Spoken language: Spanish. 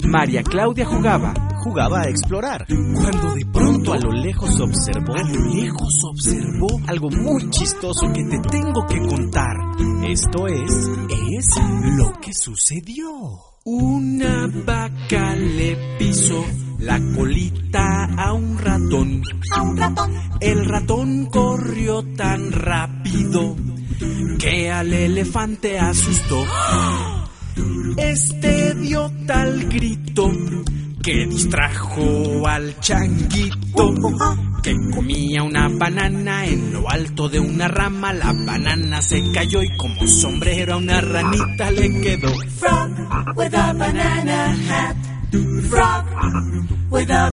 María Claudia jugaba a explorar, cuando de pronto a lo lejos observó algo muy chistoso que te tengo que contar. Esto es lo que sucedió. Una vaca le pisó la colita a un ratón. El ratón corrió tan rápido que al elefante asustó. Este dio tal grito que distrajo al changuito, que comía una banana en lo alto de una rama. La banana se cayó y como sombrero a una ranita le quedó. Frog with a banana hat. Frog with a